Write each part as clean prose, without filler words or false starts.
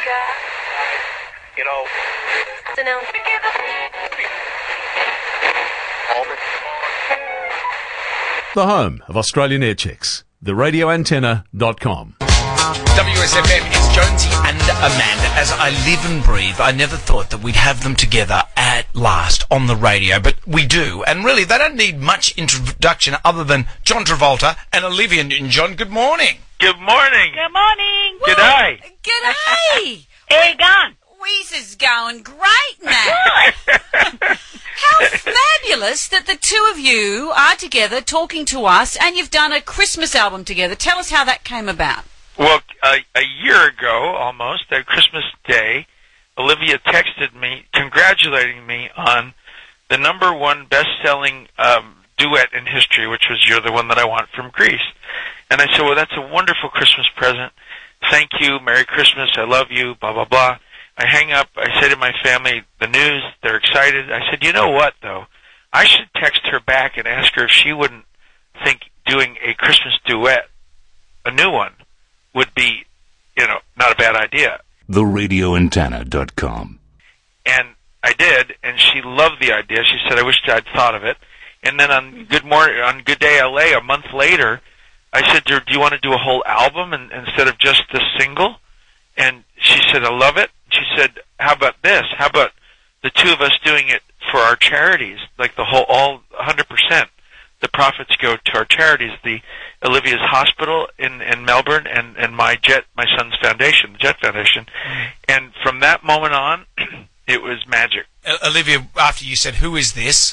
You know. The home of Australian air checks. TheRadioAntenna.com. WSFM, it's Jonesy and Amanda. As I live and breathe, I never thought that we'd have them together at last on the radio, but we do. And really, they don't need much introduction other than John Travolta and Olivia Newton-John. Good morning. Good morning. Good morning. G'day. G'day! How you going? Weezer's going great now. How fabulous that the two of you are together talking to us, and you've done a Christmas album together. Tell us how that came about. Well, a year ago, almost, at Christmas Day, Olivia texted me congratulating me on the #1 best-selling duet in history, which was You're the One That I Want from Grease. And I said, well, that's a wonderful Christmas present. Thank you. Merry Christmas. I love you. Blah, blah, blah. I hang up. I say to my family, the news, they're excited. I said, you know what, though? I should text her back and ask her if she wouldn't think doing a Christmas duet, a new one, would be, not a bad idea. TheRadioAntenna.com. And I did, and she loved the idea. She said, I wished I'd thought of it. And then on Good Day LA, a month later, I said to her, do you want to do a whole album instead of just the single? And she said, I love it. She said, how about this? How about the two of us doing it for our charities, like all 100%. The profits go to our charities, the Olivia's Hospital in Melbourne and my son's foundation, the Jet Foundation. And from that moment on, it was magic. Olivia, after you said, who is this?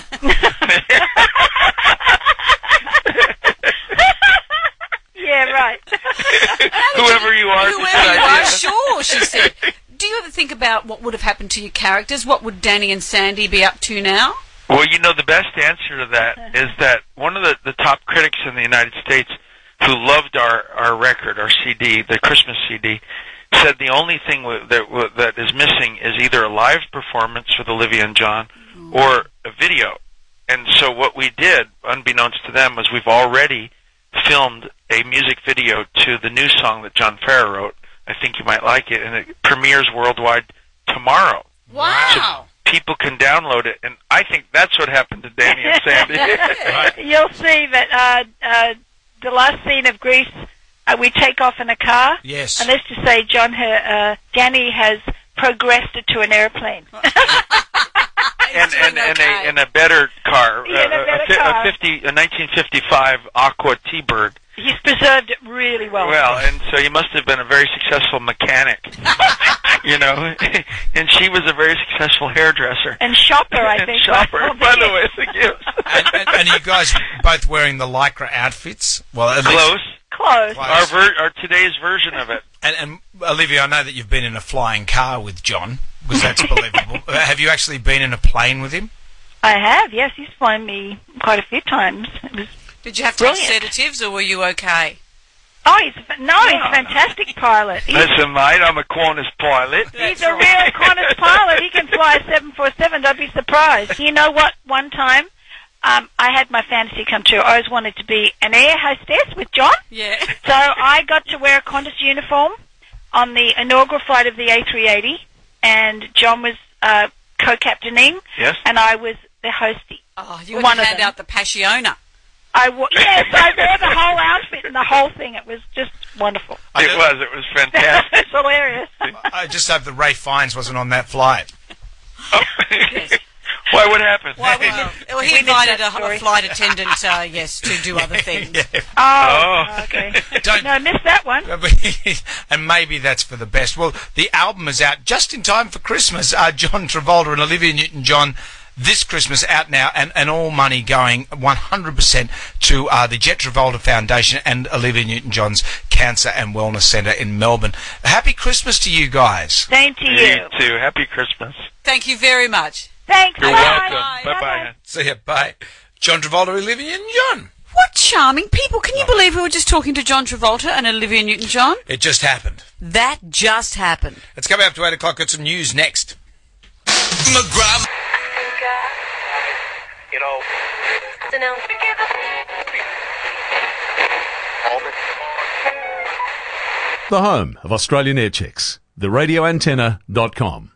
Yeah, right. Whoever you are. Whoever you are, sure, she said. Do you ever think about what would have happened to your characters? What would Danny and Sandy be up to now? Well, the best answer to that is that one of the top critics in the United States who loved our record, our CD, the Christmas CD, said the only thing that is missing is either a live performance with Olivia and John or a video. And so what we did, unbeknownst to them, was we've already filmed a music video to the new song that John Farrar wrote. I think you might like it, and it premieres worldwide tomorrow. Wow. So people can download it, and I think that's what happened to Danny and Sandy. Right. You'll see that the last scene of Grease, we take off in a car. Yes. And let's just say Danny has progressed it to an airplane. and a better car, Yeah, a better car. a 1955 Aqua T-Bird. He's preserved it really well. Well, and so he must have been a very successful mechanic, and she was a very successful hairdresser. And shopper, I think. Shopper, by the way, thank you. and you guys both wearing the Lycra outfits? Well, at least Close. Close. Our today's version of it. And Olivia, I know that you've been in a flying car with John, because that's believable. Have you actually been in a plane with him? I have, yes. He's flown me quite a few times. It was Did you have to brilliant. take sedatives, or were you okay? Oh, he's a fantastic pilot. Listen, mate, I'm a Qantas pilot. He's a real Qantas pilot. He can fly 747. Don't be surprised. You know what? One time, I had my fantasy come true. I always wanted to be an air hostess with John. Yeah. So I got to wear a Qantas uniform on the inaugural flight of the A380, and John was co-captaining, Yes. and I was the hostie. Oh, you One would of hand them. out the Passiona. Yes, I wore the whole outfit and the whole thing. It was just wonderful. It was fantastic. It's hilarious. I just hope that Ray Fiennes wasn't on that flight. Yes. Why? What happened? Well, he missed invited that a story. flight attendant, to do other things. Oh, okay. Don't- No, I missed that one. And maybe that's for the best. Well, the album is out just in time for Christmas. John Travolta and Olivia Newton-John this Christmas out now, and all money going 100% to the Jet Travolta Foundation and Olivia Newton-John's Cancer and Wellness Centre in Melbourne. Happy Christmas to you guys. Same to you. You too. Happy Christmas. Thank you very much. Thanks. You're Bye. welcome. Bye. Bye-bye. See ya, bye. John Travolta, Olivia Newton-John. What charming people. Can you believe we were just talking to John Travolta and Olivia Newton-John? It just happened. That just happened. It's coming up to 8 o'clock. Got some news next. McGrath. The home of Australian air checks. theradioantenna.com.